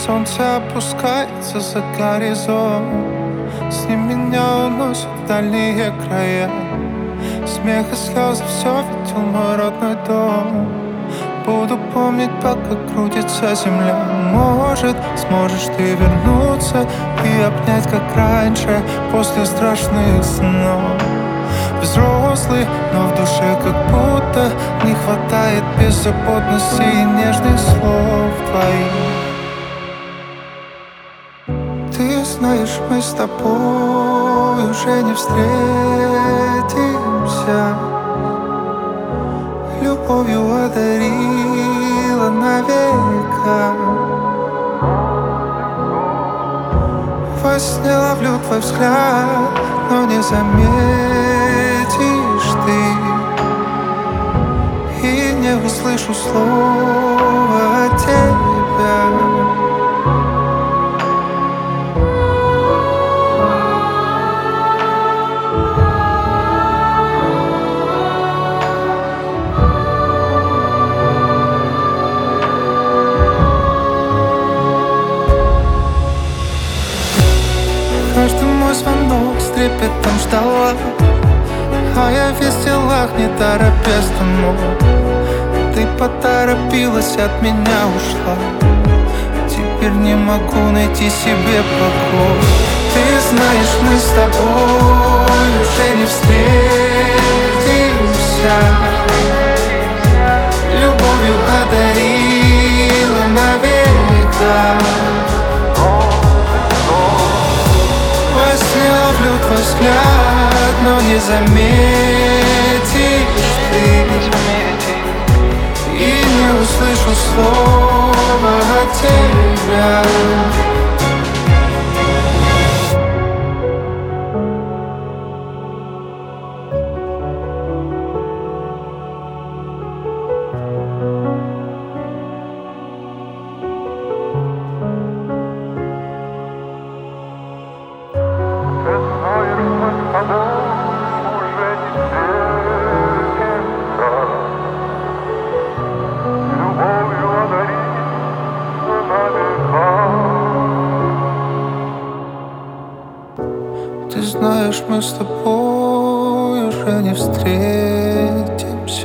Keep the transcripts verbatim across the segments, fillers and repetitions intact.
Солнце опускается за горизонт, с ним меня уносят в дальние края. Смех и слезы, все видел мой родной дом. Буду помнить, пока крутится земля. Может, сможешь ты вернуться и обнять, как раньше, после страшных снов. Взрослый, но в душе как будто не хватает беззаботности и нежных слов твоих. Ты знаешь, мы с тобой уже не встретимся. Любовью одарила навека. Во сне ловлю твой взгляд, но не заметишь ты, и не услышу слова от тебя. Каждый мой звонок с трепетом ждала, а я весь в делах, не торопясь домой. Ты поторопилась, от меня ушла. Теперь не могу найти себе покой. Ты знаешь, мы с тобой уже не встретимся. Любовью одарила навека. Ловлю твой взгляд, но не заметишь ты, и не услышу слова от тебя. Ты знаешь, мы с тобой уже не встретимся.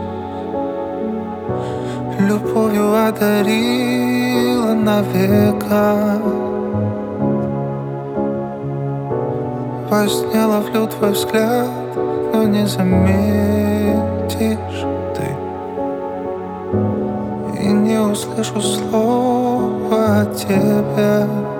Любовью одарила навека. Во сне ловлю твой взгляд, но не заметишь ты, и не услышу слова от тебя.